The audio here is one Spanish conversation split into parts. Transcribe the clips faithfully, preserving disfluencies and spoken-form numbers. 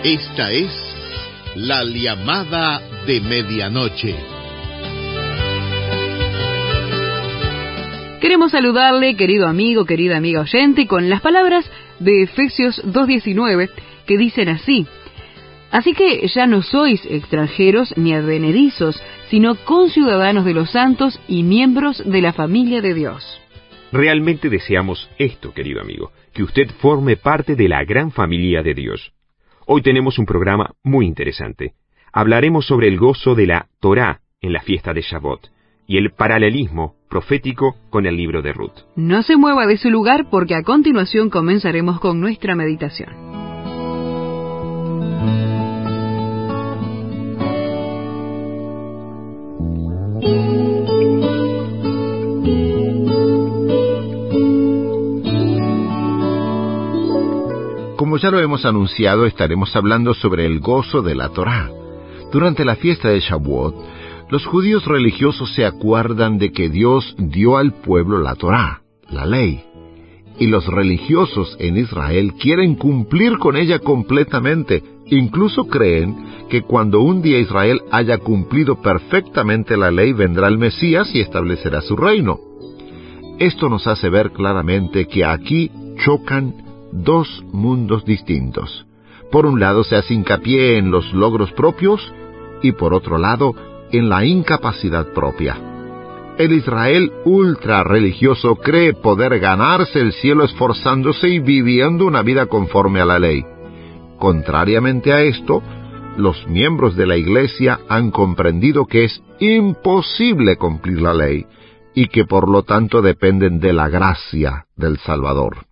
Esta es la llamada de medianoche. Queremos saludarle, querido amigo, querida amiga oyente, con las palabras de Efesios dos diecinueve, que dicen así: Así que ya no sois extranjeros ni advenedizos, sino conciudadanos de los santos y miembros de la familia de Dios. Realmente deseamos esto, querido amigo, que usted forme parte de la gran familia de Dios. Hoy tenemos un programa muy interesante. Hablaremos sobre el gozo de la Torá en la fiesta de Shavuot y el paralelismo profético con el libro de Ruth. No se mueva de su lugar porque a continuación comenzaremos con nuestra meditación. Como ya lo hemos anunciado, estaremos hablando sobre el gozo de la Torá. Durante la fiesta de Shavuot, los judíos religiosos se acuerdan de que Dios dio al pueblo la Torá, la ley, y los religiosos en Israel quieren cumplir con ella completamente. Incluso creen que cuando un día Israel haya cumplido perfectamente la ley, vendrá el Mesías y establecerá su reino. Esto nos hace ver claramente que aquí chocan dos mundos distintos. Por un lado se hace hincapié en los logros propios y por otro lado en la incapacidad propia. El Israel ultra religioso cree poder ganarse el cielo esforzándose y viviendo una vida conforme a la ley. Contrariamente a esto, los miembros de la Iglesia han comprendido que es imposible cumplir la ley y que por lo tanto dependen de la gracia del Salvador.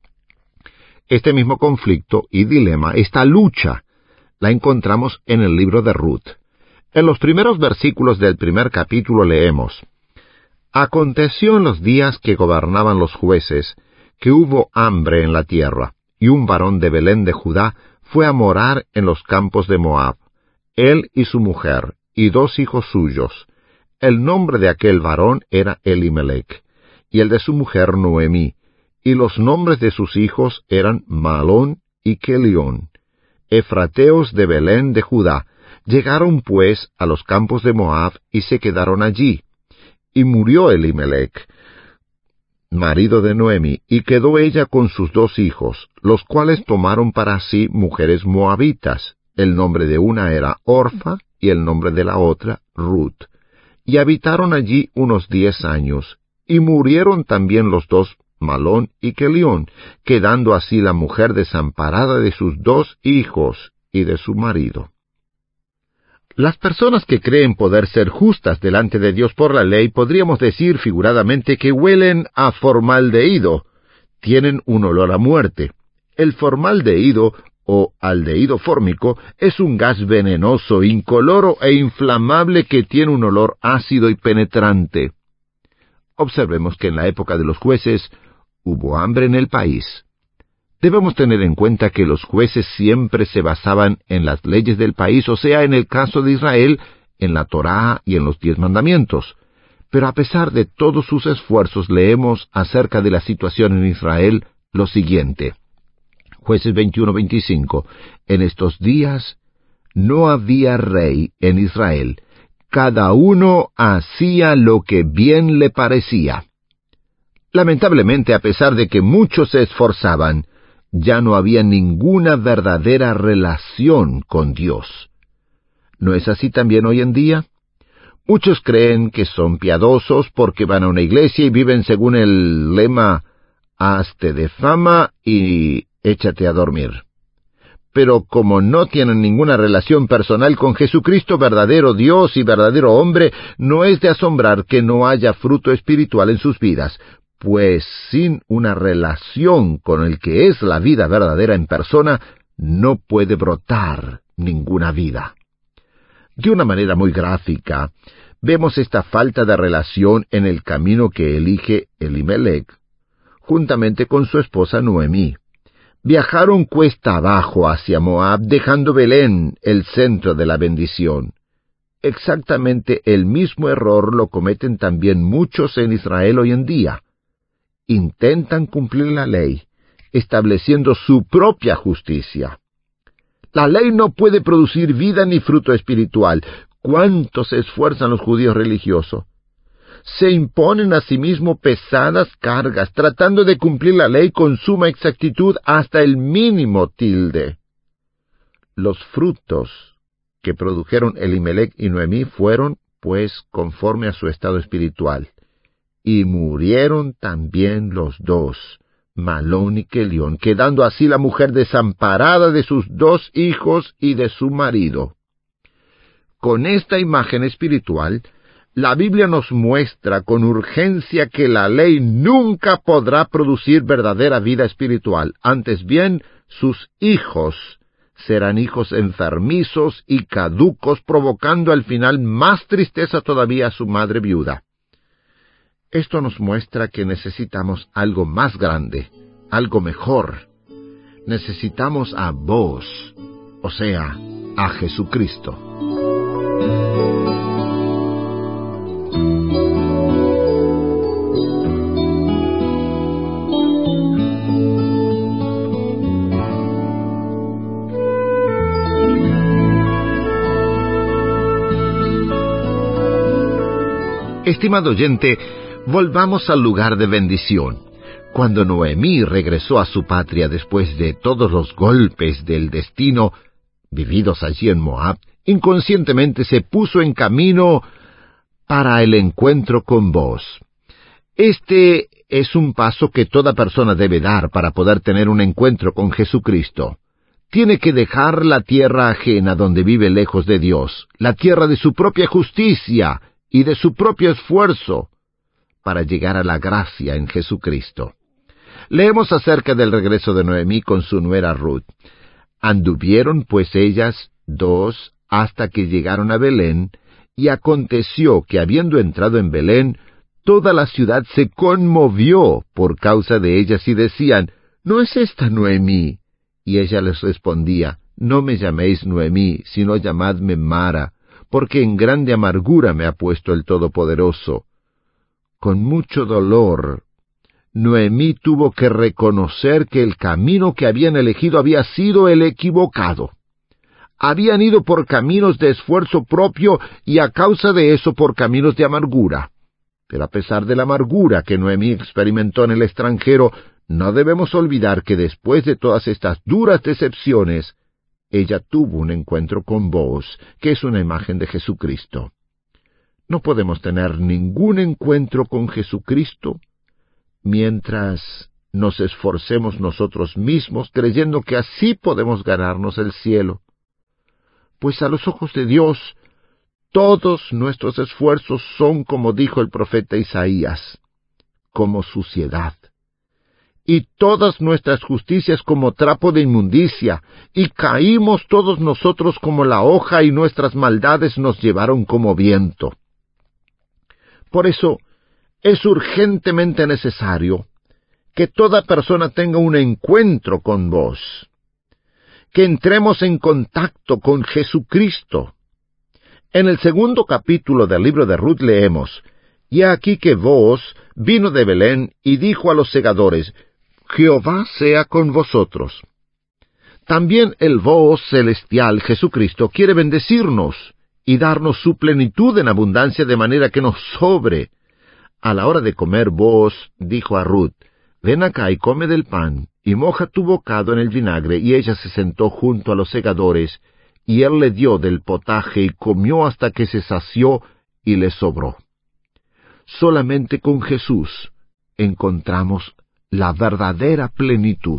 Este mismo conflicto y dilema, esta lucha, la encontramos en el libro de Ruth. En los primeros versículos del primer capítulo leemos: Aconteció en los días que gobernaban los jueces, que hubo hambre en la tierra, y un varón de Belén de Judá fue a morar en los campos de Moab, él y su mujer, y dos hijos suyos. El nombre de aquel varón era Elimelech, y el de su mujer Noemí, y los nombres de sus hijos eran Malón y Kelión, efrateos de Belén de Judá. Llegaron pues a los campos de Moab y se quedaron allí. Y murió Elimelech, marido de Noemí, y quedó ella con sus dos hijos, los cuales tomaron para sí mujeres moabitas. El nombre de una era Orfa y el nombre de la otra Ruth. Y habitaron allí unos diez años, y murieron también los dos, Malón y Kelión, quedando así la mujer desamparada de sus dos hijos y de su marido. Las personas que creen poder ser justas delante de Dios por la ley, podríamos decir figuradamente que huelen a formaldehído, tienen un olor a muerte. El formaldehído, o aldehído fórmico, es un gas venenoso, incoloro e inflamable que tiene un olor ácido y penetrante. Observemos que en la época de los jueces hubo hambre en el país. Debemos tener en cuenta que los jueces siempre se basaban en las leyes del país, o sea, en el caso de Israel, en la Torá y en los diez mandamientos. Pero a pesar de todos sus esfuerzos, leemos acerca de la situación en Israel lo siguiente. Jueces veintiuno veinticinco. En estos días no había rey en Israel. Cada uno hacía lo que bien le parecía. Lamentablemente, a pesar de que muchos se esforzaban, ya no había ninguna verdadera relación con Dios. ¿No es así también hoy en día? Muchos creen que son piadosos porque van a una iglesia y viven según el lema «hazte de fama y échate a dormir». Pero como no tienen ninguna relación personal con Jesucristo, verdadero Dios y verdadero hombre, no es de asombrar que no haya fruto espiritual en sus vidas, pues sin una relación con el que es la vida verdadera en persona, no puede brotar ninguna vida. De una manera muy gráfica, vemos esta falta de relación en el camino que elige Elimelech, juntamente con su esposa Noemí. Viajaron cuesta abajo hacia Moab, dejando Belén, el centro de la bendición. Exactamente el mismo error lo cometen también muchos en Israel hoy en día. Intentan cumplir la ley, estableciendo su propia justicia. La ley no puede producir vida ni fruto espiritual. ¿Cuánto se esfuerzan los judíos religiosos? Se imponen a sí mismos pesadas cargas, tratando de cumplir la ley con suma exactitud hasta el mínimo tilde. Los frutos que produjeron Elimelec y Noemí fueron, pues, conforme a su estado espiritual. Y murieron también los dos, Malón y Kelión, quedando así la mujer desamparada de sus dos hijos y de su marido. Con esta imagen espiritual, la Biblia nos muestra con urgencia que la ley nunca podrá producir verdadera vida espiritual. Antes bien, sus hijos serán hijos enfermizos y caducos, provocando al final más tristeza todavía a su madre viuda. Esto nos muestra que necesitamos algo más grande, algo mejor. Necesitamos a vos, o sea, a Jesucristo. Estimado oyente, volvamos al lugar de bendición. Cuando Noemí regresó a su patria después de todos los golpes del destino vividos allí en Moab, inconscientemente se puso en camino para el encuentro con vos. Este es un paso que toda persona debe dar para poder tener un encuentro con Jesucristo. Tiene que dejar la tierra ajena donde vive lejos de Dios, la tierra de su propia justicia y de su propio esfuerzo, para llegar a la gracia en Jesucristo. Leemos acerca del regreso de Noemí con su nuera Ruth. Anduvieron pues ellas dos hasta que llegaron a Belén, y aconteció que habiendo entrado en Belén, toda la ciudad se conmovió por causa de ellas, y decían, ¿no es esta Noemí? Y ella les respondía, no me llaméis Noemí, sino llamadme Mara, porque en grande amargura me ha puesto el Todopoderoso. Con mucho dolor, Noemí tuvo que reconocer que el camino que habían elegido había sido el equivocado. Habían ido por caminos de esfuerzo propio y a causa de eso por caminos de amargura. Pero a pesar de la amargura que Noemí experimentó en el extranjero, no debemos olvidar que después de todas estas duras decepciones, ella tuvo un encuentro con vos, que es una imagen de Jesucristo. No podemos tener ningún encuentro con Jesucristo mientras nos esforcemos nosotros mismos, creyendo que así podemos ganarnos el cielo. Pues a los ojos de Dios, todos nuestros esfuerzos son, como dijo el profeta Isaías, como suciedad. Y todas nuestras justicias como trapo de inmundicia, y caímos todos nosotros como la hoja, y nuestras maldades nos llevaron como viento. Por eso, es urgentemente necesario que toda persona tenga un encuentro con vos, que entremos en contacto con Jesucristo. En el segundo capítulo del libro de Ruth leemos, y aquí que vos vino de Belén y dijo a los segadores, Jehová sea con vosotros. También el vos celestial, Jesucristo, quiere bendecirnos y darnos su plenitud en abundancia de manera que nos sobre. A la hora de comer vos, dijo a Ruth, ven acá y come del pan, y moja tu bocado en el vinagre, y ella se sentó junto a los segadores, y él le dio del potaje y comió hasta que se sació y le sobró. Solamente con Jesús encontramos la verdadera plenitud.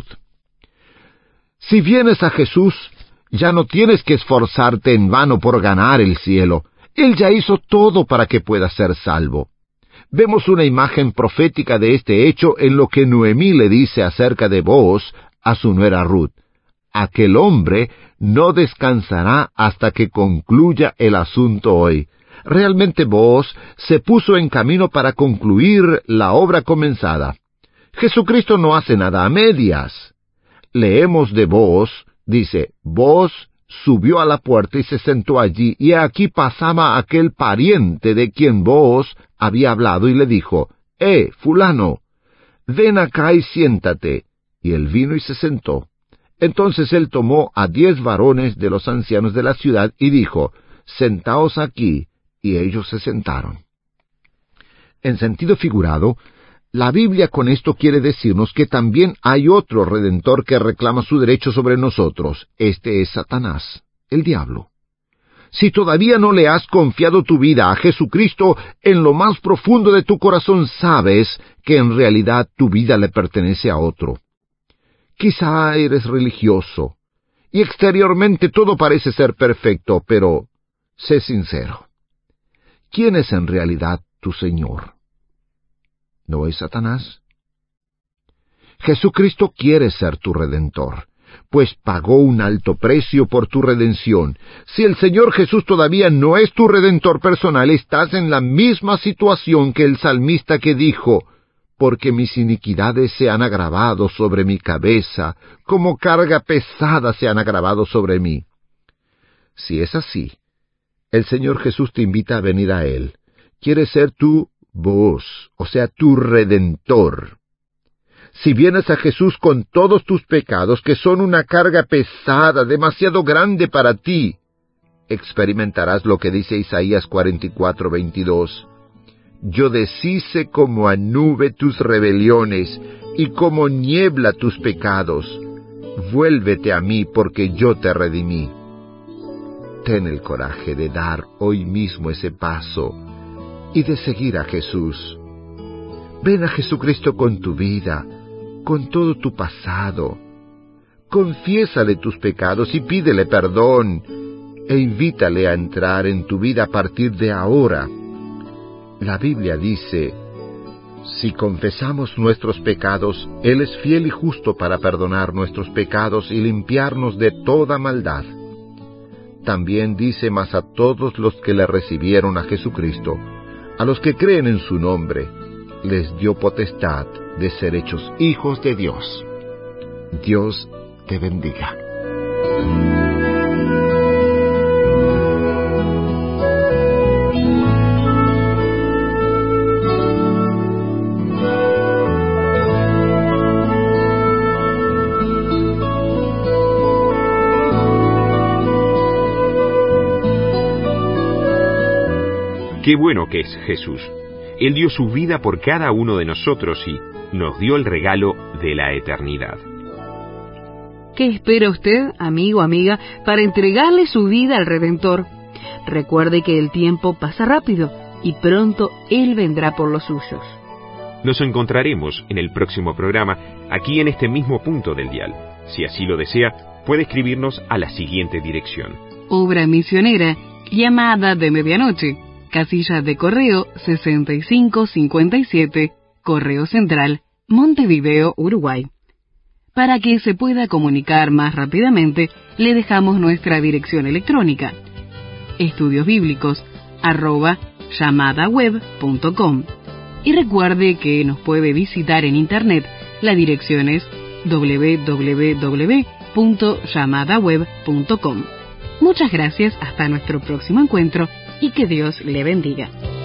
Si vienes a Jesús, ya no tienes que esforzarte en vano por ganar el cielo. Él ya hizo todo para que puedas ser salvo. Vemos una imagen profética de este hecho en lo que Noemí le dice acerca de vos a su nuera Ruth. Aquel hombre no descansará hasta que concluya el asunto hoy. Realmente vos se puso en camino para concluir la obra comenzada. Jesucristo no hace nada a medias. Leemos de vos, dice, vos subió a la puerta y se sentó allí, y aquí pasaba aquel pariente de quien vos había hablado, y le dijo, Eh, fulano, ven acá y siéntate. Y él vino y se sentó. Entonces él tomó a diez varones de los ancianos de la ciudad y dijo, «Sentaos aquí», y ellos se sentaron. En sentido figurado, la Biblia con esto quiere decirnos que también hay otro Redentor que reclama su derecho sobre nosotros. Este es Satanás, el diablo. Si todavía no le has confiado tu vida a Jesucristo, en lo más profundo de tu corazón sabes que en realidad tu vida le pertenece a otro. Quizá eres religioso, y exteriormente todo parece ser perfecto, pero sé sincero. ¿Quién es en realidad tu Señor? ¿No es Satanás? Jesucristo quiere ser tu Redentor, pues pagó un alto precio por tu redención. Si el Señor Jesús todavía no es tu Redentor personal, estás en la misma situación que el salmista que dijo, «Porque mis iniquidades se han agravado sobre mi cabeza, como carga pesada se han agravado sobre mí». Si es así, el Señor Jesús te invita a venir a Él. Quiere ser tu voz, o sea, tu Redentor. Si vienes a Jesús con todos tus pecados, que son una carga pesada, demasiado grande para ti, experimentarás lo que dice Isaías cuarenta y cuatro, veintidós. «Yo deshice como a nube tus rebeliones, y como niebla tus pecados. Vuélvete a mí, porque yo te redimí». Ten el coraje de dar hoy mismo ese paso y de seguir a Jesús. Ven a Jesucristo con tu vida, con todo tu pasado. Confiésale tus pecados y pídele perdón, e invítale a entrar en tu vida a partir de ahora. La Biblia dice, si confesamos nuestros pecados, Él es fiel y justo para perdonar nuestros pecados y limpiarnos de toda maldad. También dice, mas a todos los que le recibieron a Jesucristo, a los que creen en su nombre, les dio potestad de ser hechos hijos de Dios. Dios te bendiga. Qué bueno que es Jesús. Él dio su vida por cada uno de nosotros y nos dio el regalo de la eternidad. ¿Qué espera usted, amigo, amiga, para entregarle su vida al Redentor? Recuerde que el tiempo pasa rápido y pronto Él vendrá por los suyos. Nos encontraremos en el próximo programa, aquí en este mismo punto del dial. Si así lo desea, puede escribirnos a la siguiente dirección. Obra misionera, llamada de medianoche. Casilla de correo sesenta y cinco cincuenta y siete, Correo Central, Montevideo, Uruguay. Para que se pueda comunicar más rápidamente, le dejamos nuestra dirección electrónica, estudiosbíblicos arroba llamadaweb punto com. Y recuerde que nos puede visitar en internet, la dirección es doble u doble u doble u punto llamadaweb punto com. Muchas gracias, hasta nuestro próximo encuentro, y que Dios le bendiga.